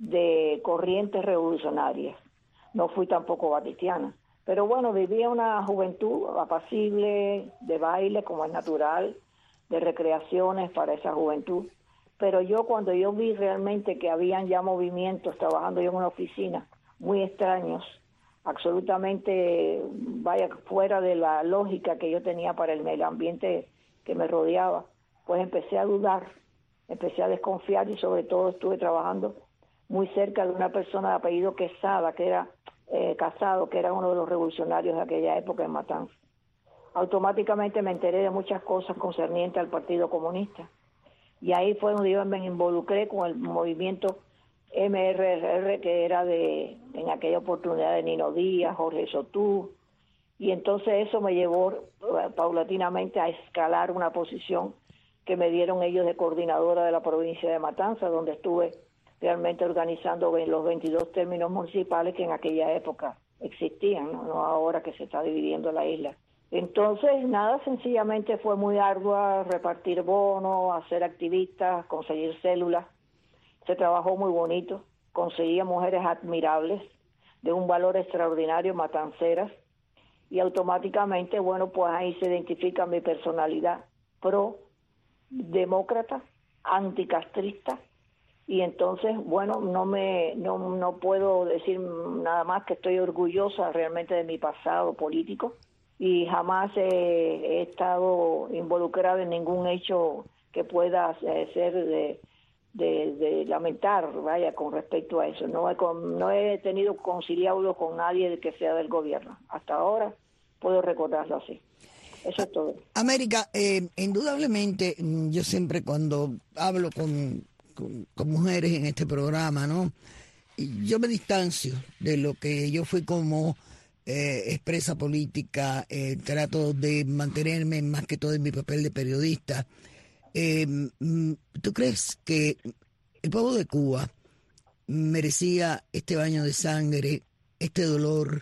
de corrientes revolucionarias. No fui tampoco batistiana, pero bueno, vivía una juventud apacible, de baile como es natural, de recreaciones para esa juventud. Pero yo cuando yo vi realmente que habían ya movimientos, trabajando yo en una oficina, muy extraños, absolutamente, vaya, fuera de la lógica que yo tenía para el, el ambiente que me rodeaba, pues empecé a dudar, empecé a desconfiar y sobre todo estuve trabajando muy cerca de una persona de apellido Quesada, que era eh, Casado, que era uno de los revolucionarios de aquella época en Matanzas. Automáticamente me enteré de muchas cosas concernientes al Partido Comunista. Y ahí fue donde yo me involucré con el movimiento M R R, que era de en aquella oportunidad de Nino Díaz, Jorge Sotú. Y entonces eso me llevó uh, paulatinamente a escalar una posición que me dieron ellos de coordinadora de la provincia de Matanzas, donde estuve realmente organizando los veintidós términos municipales que en aquella época existían, no, no ahora que se está dividiendo la isla. Entonces, nada, sencillamente fue muy ardua, repartir bonos, hacer activistas, conseguir células. Se trabajó muy bonito, conseguía mujeres admirables, de un valor extraordinario, matanceras, y automáticamente, bueno, pues ahí se identifica mi personalidad pro-demócrata, anticastrista. Y entonces, bueno, no me no, no puedo decir nada más que estoy orgullosa realmente de mi pasado político y jamás he, he estado involucrada en ningún hecho que pueda eh, ser de, de, de lamentar, vaya, con respecto a eso. No he, con, no he tenido conciliado con nadie que sea del gobierno. Hasta ahora puedo recordarlo así. Eso es todo. América, eh, indudablemente, yo siempre cuando hablo con... Con, con mujeres en este programa, ¿no? Y yo me distancio de lo que yo fui como eh, expresa política, eh, trato de mantenerme más que todo en mi papel de periodista. Eh, ¿Tú crees que el pueblo de Cuba merecía este baño de sangre, este dolor,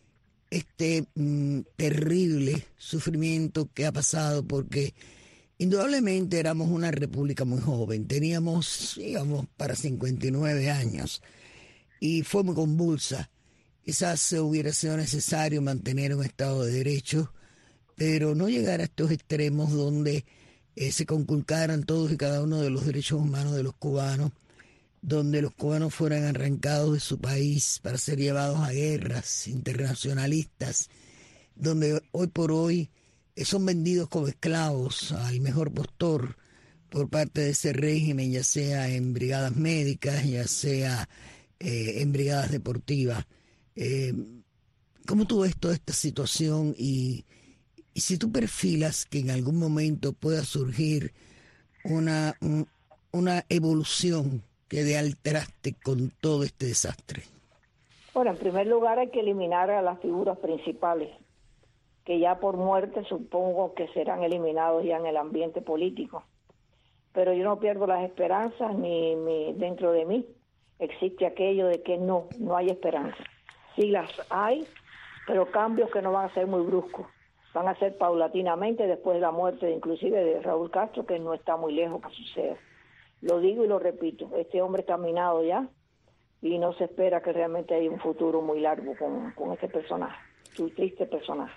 este mm, terrible sufrimiento que ha pasado? Porque indudablemente éramos una república muy joven, teníamos, íbamos para cincuenta y nueve años y fue muy convulsa. Quizás hubiera sido necesario mantener un Estado de Derecho, pero no llegar a estos extremos donde eh, se conculcaran todos y cada uno de los derechos humanos de los cubanos, donde los cubanos fueran arrancados de su país para ser llevados a guerras internacionalistas, donde hoy por hoy son vendidos como esclavos al mejor postor por parte de ese régimen, ya sea en brigadas médicas, ya sea eh, en brigadas deportivas. Eh, ¿Cómo tú ves toda esta situación? Y, y si tú perfilas que en algún momento pueda surgir una, un, una evolución que dé al traste con todo este desastre. Bueno, en primer lugar hay que eliminar a las figuras principales, que ya por muerte supongo que serán eliminados ya en el ambiente político. Pero yo no pierdo las esperanzas, ni, ni dentro de mí existe aquello de que no, no hay esperanza. Sí las hay, pero cambios que no van a ser muy bruscos, van a ser paulatinamente después de la muerte inclusive de Raúl Castro, que no está muy lejos que suceda. Lo digo y lo repito, este hombre está minado ya y no se espera que realmente haya un futuro muy largo con, con este personaje, su triste personaje.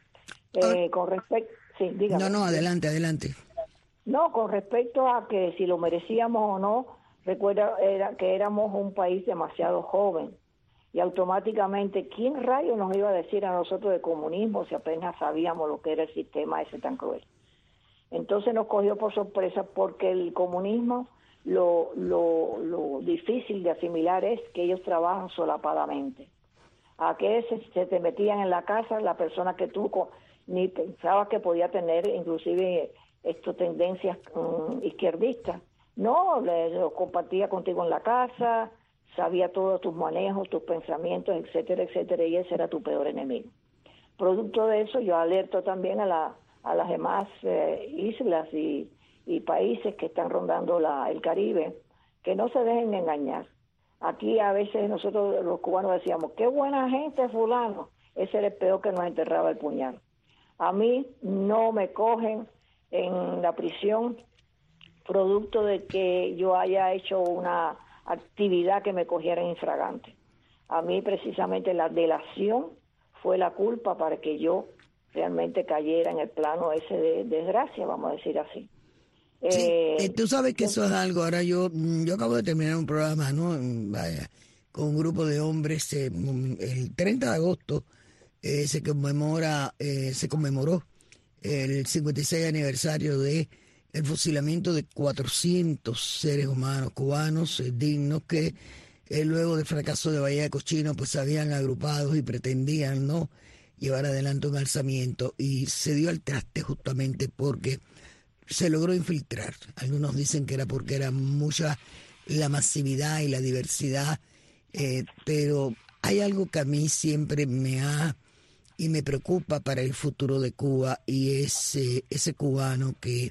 Eh, con respecto, sí, dígame. No, no, adelante, adelante. No, con respecto a que si lo merecíamos o no, recuerda era que éramos un país demasiado joven y automáticamente, ¿quién rayos nos iba a decir a nosotros de comunismo si apenas sabíamos lo que era el sistema ese tan cruel? Entonces nos cogió por sorpresa porque el comunismo, lo, lo, lo difícil de asimilar es que ellos trabajan solapadamente. A que se, se te metían en la casa la persona que tú con, ni pensabas que podía tener, inclusive esto tendencias um, izquierdistas. No, le, lo compartía contigo en la casa, sabía todos tus manejos, tus pensamientos, etcétera, etcétera, y ese era tu peor enemigo. Producto de eso, yo alerto también a, la, a las demás eh, islas y, y países que están rondando la, el Caribe, que no se dejen engañar. Aquí a veces nosotros los cubanos decíamos, qué buena gente fulano, ese era el peor que nos enterraba el puñal. A mí no me cogen en la prisión producto de que yo haya hecho una actividad que me cogiera en infragante. A mí precisamente la delación fue la culpa para que yo realmente cayera en el plano ese de desgracia, vamos a decir así. Sí, eh, tú sabes que eso es algo. Ahora yo yo acabo de terminar un programa, ¿no? Vaya, con un grupo de hombres. Eh, el treinta de agosto eh, se conmemora, eh, se conmemoró el cincuenta y seis aniversario de el fusilamiento de cuatrocientos seres humanos cubanos eh, dignos que eh, luego del fracaso de Bahía de Cochino pues se habían agrupado y pretendían no llevar adelante un alzamiento, y se dio al traste justamente porque se logró infiltrar. Algunos dicen que era porque era mucha la masividad y la diversidad, eh, pero hay algo que a mí siempre me ha y me preocupa para el futuro de Cuba, y es eh, ese cubano que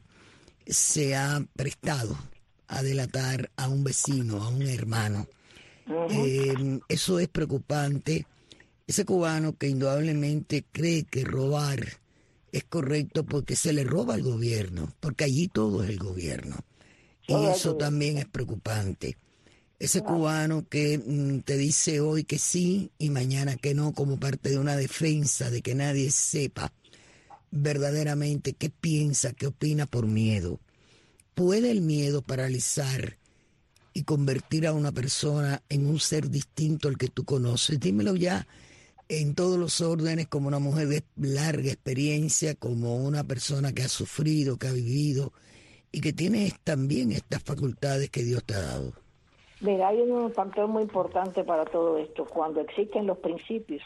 se ha prestado a delatar a un vecino, a un hermano. Uh-huh. Eh, eso es preocupante. Ese cubano que indudablemente cree que robar es correcto porque se le roba al gobierno, porque allí todo es el gobierno. Y oh, eso sí. También es preocupante. Ese wow. cubano que mm, te dice hoy que sí y mañana que no, como parte de una defensa de que nadie sepa verdaderamente qué piensa, qué opina por miedo. ¿Puede el miedo paralizar y convertir a una persona en un ser distinto al que tú conoces? Dímelo ya en todos los órdenes, como una mujer de larga experiencia, como una persona que ha sufrido, que ha vivido y que tiene también estas facultades que Dios te ha dado. Mira, hay un factor muy importante para todo esto. Cuando existen los principios,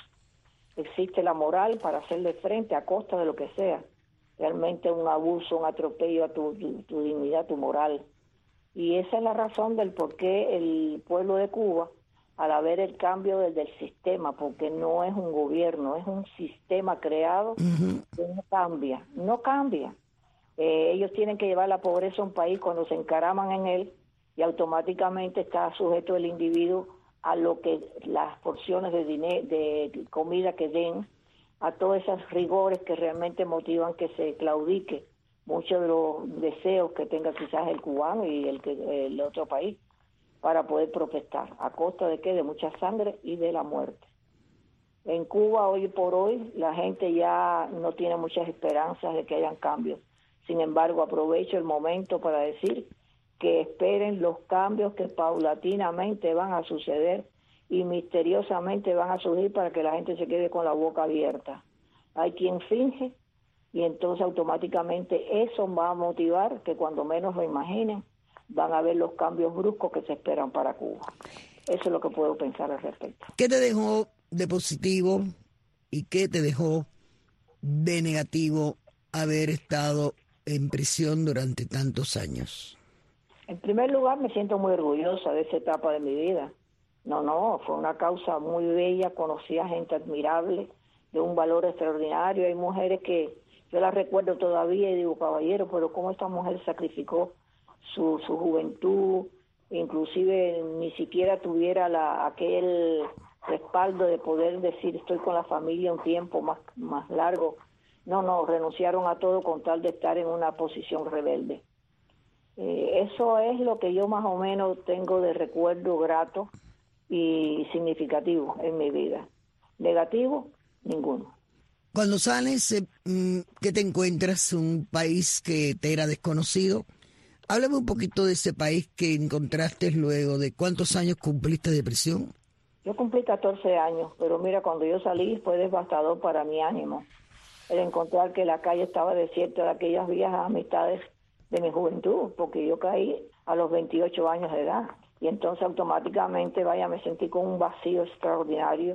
existe la moral para hacerle frente a costa de lo que sea. Realmente un abuso, un atropello a tu, tu, tu dignidad, tu moral. Y esa es la razón del por qué el pueblo de Cuba, al haber el cambio desde el sistema, porque no es un gobierno, es un sistema creado, uh-huh. que no cambia, no cambia. Eh, ellos tienen que llevar la pobreza a un país cuando se encaraman en él, y automáticamente está sujeto el individuo a lo que las porciones de dinero, de comida que den, a todos esos rigores que realmente motivan que se claudique muchos de los deseos que tenga quizás el cubano y el que el otro país para poder protestar, a costa de qué, de mucha sangre y de la muerte. En Cuba hoy por hoy la gente ya no tiene muchas esperanzas de que hayan cambios. Sin embargo, aprovecho el momento para decir que esperen los cambios que paulatinamente van a suceder y misteriosamente van a surgir para que la gente se quede con la boca abierta. Hay quien finge y entonces automáticamente eso va a motivar que cuando menos lo imaginen van a ver los cambios bruscos que se esperan para Cuba. Eso es lo que puedo pensar al respecto. ¿Qué te dejó de positivo y qué te dejó de negativo haber estado en prisión durante tantos años? En primer lugar, me siento muy orgullosa de esa etapa de mi vida. No, no, fue una causa muy bella, conocí a gente admirable, de un valor extraordinario. Hay mujeres que yo las recuerdo todavía y digo, caballero, pero cómo esta mujer sacrificó su, su juventud, inclusive ni siquiera tuviera la, aquel respaldo de poder decir estoy con la familia un tiempo más, más largo. No, no, renunciaron a todo con tal de estar en una posición rebelde. Eh, eso es lo que yo más o menos tengo de recuerdo grato y significativo en mi vida. Negativo, ninguno. Cuando sales, eh, ¿qué te encuentras? Un país que te era desconocido. Háblame un poquito de ese país que encontraste luego de cuántos años cumpliste de prisión. Yo cumplí catorce años, pero mira, cuando yo salí fue devastador para mi ánimo. El encontrar que la calle estaba desierta de aquellas viejas amistades de mi juventud, porque yo caí a los veintiocho años de edad. Y entonces automáticamente, vaya, me sentí con un vacío extraordinario.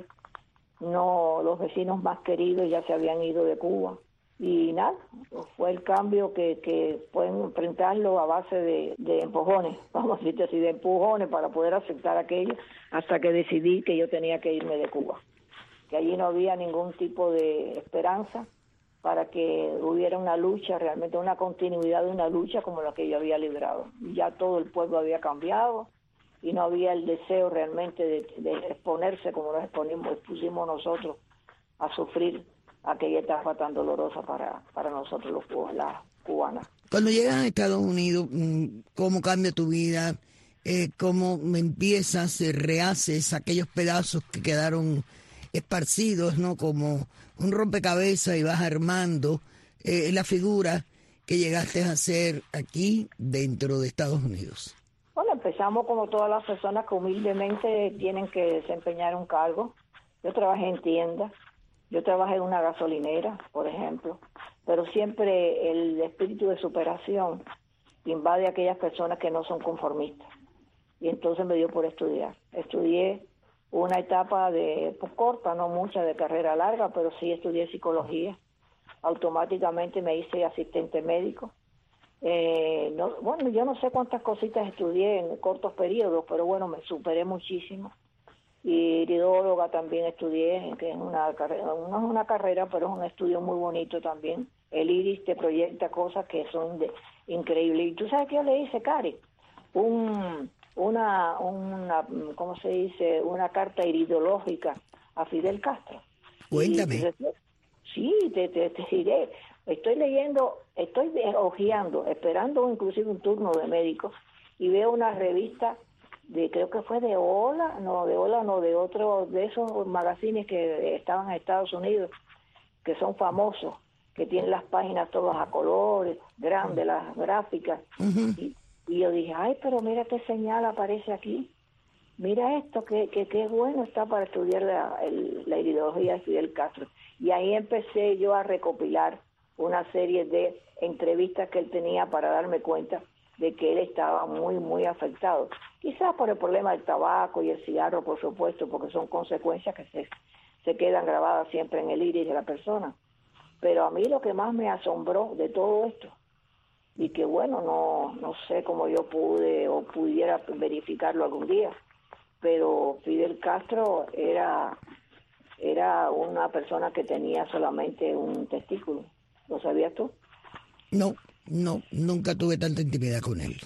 No, los vecinos más queridos ya se habían ido de Cuba. Y nada, fue el cambio que, que pueden enfrentarlo a base de, de empujones, vamos a decirte así, de empujones para poder aceptar aquello, hasta que decidí que yo tenía que irme de Cuba. Que allí no había ningún tipo de esperanza para que hubiera una lucha, realmente una continuidad de una lucha como la que yo había librado. Ya todo el pueblo había cambiado y no había el deseo realmente de, de exponerse como nos exponimos, expusimos nosotros a sufrir aquella etapa tan dolorosa para, para nosotros los las cubanas. Cuando llegas a Estados Unidos, ¿cómo cambia tu vida? Eh, ¿Cómo empiezas, eh, rehaces aquellos pedazos que quedaron esparcidos, ¿no? Como un rompecabezas, y vas armando eh, la figura que llegaste a hacer aquí dentro de Estados Unidos? Bueno, empezamos como todas las personas que humildemente tienen que desempeñar un cargo. Yo trabajé en tiendas, yo trabajé en una gasolinera, por ejemplo, pero siempre el espíritu de superación invade a aquellas personas que no son conformistas. Y entonces me dio por estudiar. Estudié una etapa de pues, corta, no mucha, de carrera larga, pero sí estudié psicología. Automáticamente me hice asistente médico. Eh, no, bueno, yo no sé cuántas cositas estudié en cortos periodos, pero bueno, me superé muchísimo. Y iridóloga también estudié, que es una carrera, no es una carrera, pero es un estudio muy bonito también. El iris te proyecta cosas que son de, increíbles. Y tú sabes que yo le hice, Cari, un, una, una, ¿cómo se dice? Una carta iridológica a Fidel Castro. Cuéntame. Y, sí, te, te, te diré. Estoy leyendo, estoy hojeando, esperando inclusive un turno de médicos, y veo una revista de, creo que fue de Hola, no, de Hola, no, de otro, de esos magazines que estaban en Estados Unidos, que son famosos, que tienen las páginas todas a colores, grandes, las gráficas. Uh-huh. y, y yo dije, ay, pero mira qué señal aparece aquí. Mira esto, que, que, que bueno está para estudiar la, el, la ideología de Fidel Castro. Y ahí empecé yo a recopilar una serie de entrevistas que él tenía para darme cuenta de que él estaba muy, muy afectado. Quizás por el problema del tabaco y el cigarro, por supuesto, porque son consecuencias que se, se quedan grabadas siempre en el iris de la persona. Pero a mí lo que más me asombró de todo esto, y que bueno, no, no sé cómo yo pude o pudiera verificarlo algún día, pero Fidel Castro era, era una persona que tenía solamente un testículo. ¿Lo sabías tú? No, no, nunca tuve tanta intimidad con él.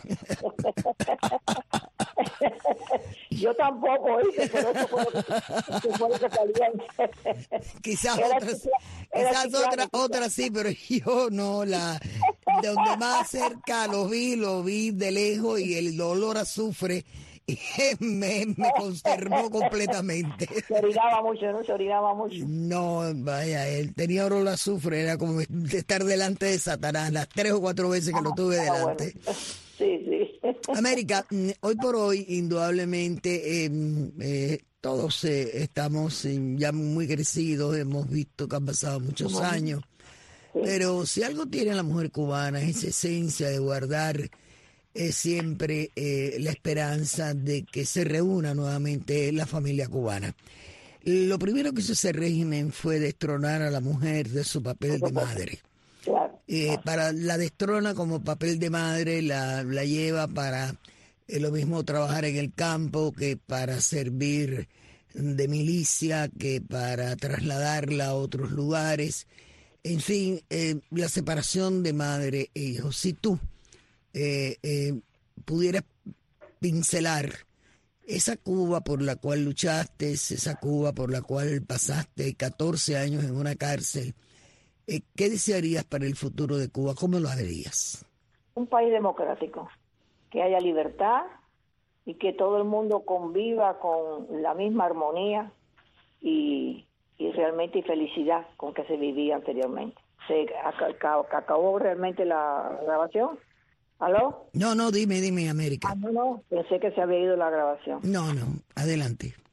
Yo tampoco, ¿oíste? Pero eso fue lo que, fue lo que salía. Quizás era otras, era quizás otra, otra sí, pero yo no, la de donde más cerca lo vi, lo vi de lejos, y el olor a azufre me, me consternó completamente. Se orinaba mucho, ¿no? Se orinaba mucho. No, vaya, él tenía olor a azufre, era como estar delante de Satanás, las tres o cuatro veces que ah, lo tuve delante. Bueno. Sí, sí. América, hoy por hoy, indudablemente, eh, eh, todos eh, estamos ya muy crecidos, hemos visto que han pasado muchos bueno. años, sí. Pero si algo tiene la mujer cubana es esa esencia de guardar eh, siempre eh, la esperanza de que se reúna nuevamente la familia cubana. Lo primero que hizo ese régimen fue destronar a la mujer de su papel de madre. Eh, para la destrona como papel de madre, la, la lleva para eh, lo mismo trabajar en el campo, que para servir de milicia, que para trasladarla a otros lugares. En fin, eh, la separación de madre e hijo. Si tú eh, eh, pudieras pincelar esa Cuba por la cual luchaste, esa Cuba por la cual pasaste catorce años en una cárcel, ¿qué desearías para el futuro de Cuba? ¿Cómo lo harías? Un país democrático, que haya libertad y que todo el mundo conviva con la misma armonía y, y realmente y felicidad con que se vivía anteriormente. ¿Se acabó, acabó realmente la grabación? ¿Aló? No, no, dime, dime, América. Ah, no, no, pensé que se había ido la grabación. No, no, adelante.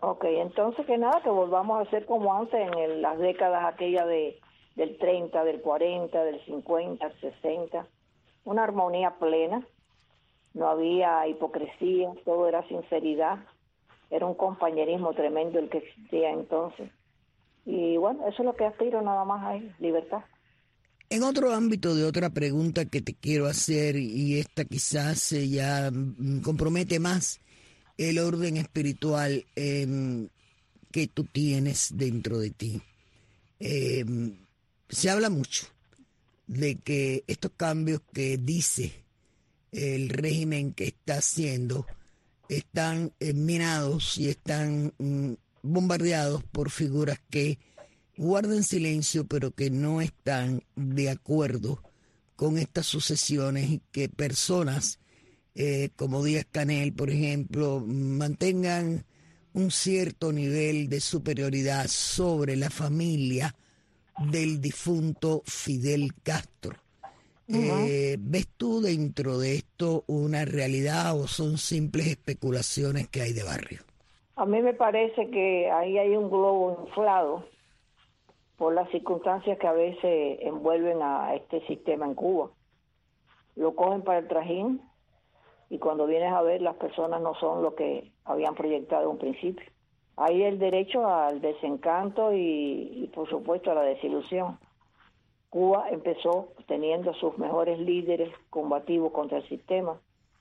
Ok, entonces que nada, que volvamos a hacer como antes en el, las décadas aquellas de, del treinta, del cuarenta, del cincuenta, del sesenta. Una armonía plena, no había hipocresía, todo era sinceridad, era un compañerismo tremendo el que existía entonces. Y bueno, eso es lo que aspiro nada más ahí, libertad. En otro ámbito de otra pregunta que te quiero hacer, y esta quizás eh, ya compromete más el orden espiritual eh, que tú tienes dentro de ti. Eh, se habla mucho de que estos cambios que dice el régimen que está haciendo están eh, minados y están mm, bombardeados por figuras que guardan silencio, pero que no están de acuerdo con estas sucesiones, y que personas eh, como Díaz-Canel, por ejemplo, mantengan un cierto nivel de superioridad sobre la familia del difunto Fidel Castro. Uh-huh. Eh, ¿Ves tú dentro de esto una realidad o son simples especulaciones que hay de barrio? A mí me parece que ahí hay un globo inflado por las circunstancias que a veces envuelven a este sistema en Cuba. Lo cogen para el trajín y cuando vienes a ver las personas no son lo que habían proyectado en un principio. Hay el derecho al desencanto y, y por supuesto a la desilusión. Cuba empezó teniendo sus mejores líderes combativos contra el sistema.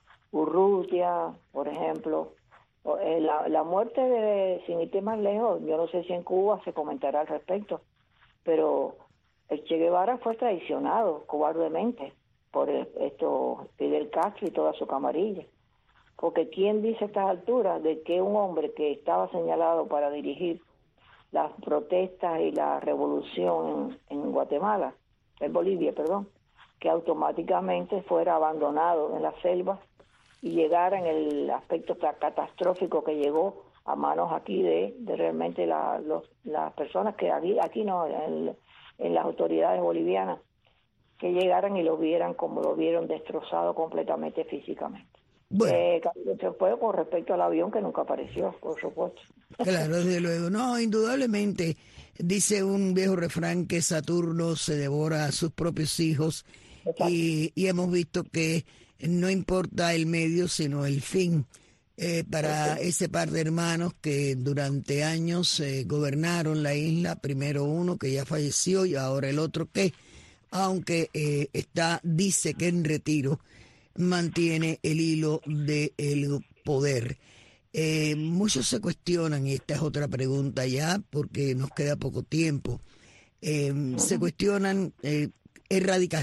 Urrutia, por ejemplo. La, la muerte de, sin irte más lejos, yo no sé si en Cuba se comentará al respecto, pero el Che Guevara fue traicionado cobardemente por el, esto Fidel Castro y toda su camarilla. Porque ¿quién dice a estas alturas de que un hombre que estaba señalado para dirigir las protestas y la revolución en, en Guatemala, en Bolivia, perdón, que automáticamente fuera abandonado en la selva y llegara en el aspecto catastrófico que llegó a manos aquí de, de realmente la, los, las personas que aquí, aquí no, en, en las autoridades bolivianas, que llegaran y lo vieran como lo vieron destrozado completamente físicamente. Bueno. Eh, se fue con respecto al avión que nunca apareció, por supuesto. Claro, desde luego. No, indudablemente, dice un viejo refrán que Saturno se devora a sus propios hijos y, y hemos visto que no importa el medio, sino el fin. Eh, para sí. Ese par de hermanos que durante años eh, gobernaron la isla, primero uno que ya falleció y ahora el otro que, aunque eh, está, dice que en retiro, mantiene el hilo del poder. Eh, muchos se cuestionan, y esta es otra pregunta ya, porque nos queda poco tiempo, eh, uh-huh. se cuestionan eh, erradicar,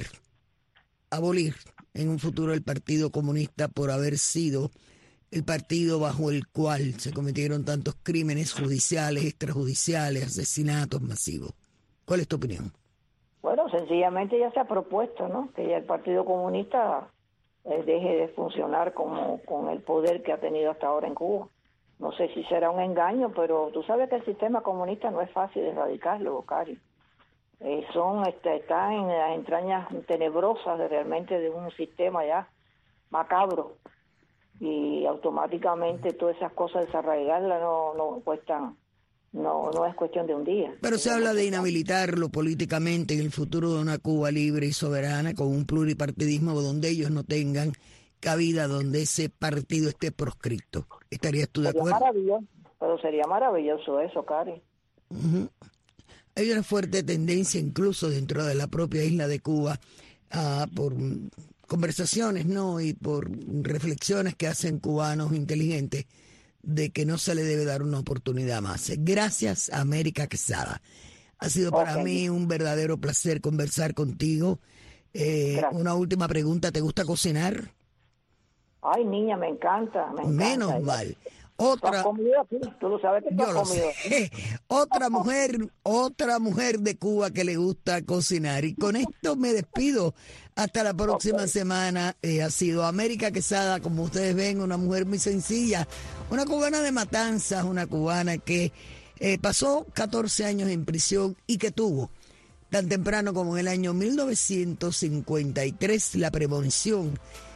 abolir en un futuro el Partido Comunista por haber sido el partido bajo el cual se cometieron tantos crímenes judiciales, extrajudiciales, asesinatos masivos. ¿Cuál es tu opinión? Bueno, sencillamente ya se ha propuesto, ¿no?, que ya el Partido Comunista eh, deje de funcionar como con el poder que ha tenido hasta ahora en Cuba. No sé si será un engaño, pero tú sabes que el sistema comunista no es fácil de erradicarlo, Cari. Eh, son este, están en las entrañas tenebrosas de realmente de un sistema ya macabro, y automáticamente todas esas cosas desarraigarlas no no cuestan, no no es cuestión de un día. Pero se habla de inhabilitarlo políticamente en el futuro de una Cuba libre y soberana con un pluripartidismo donde ellos no tengan cabida, donde ese partido esté proscripto. ¿Estarías tú de sería acuerdo? Maravilloso, pero sería maravilloso eso, Cari. Uh-huh. Hay una fuerte tendencia incluso dentro de la propia isla de Cuba uh, por conversaciones, ¿no?, y por reflexiones que hacen cubanos inteligentes de que no se le debe dar una oportunidad más. Gracias a América Quesada. Ha sido para okay. mí un verdadero placer conversar contigo. Eh, una última pregunta, ¿te gusta cocinar? Ay, niña, me encanta. Me Menos encanta. mal. Otra, comido aquí? Tú lo sabes que tú yo has lo comido. sé. Otra mujer, otra mujer de Cuba que le gusta cocinar. Y con esto me despido. Hasta la próxima okay. semana. Eh, ha sido América Quesada, como ustedes ven, una mujer muy sencilla, una cubana de Matanzas, una cubana que eh, pasó catorce años en prisión y que tuvo, tan temprano como en el año mil novecientos cincuenta y tres, la premonición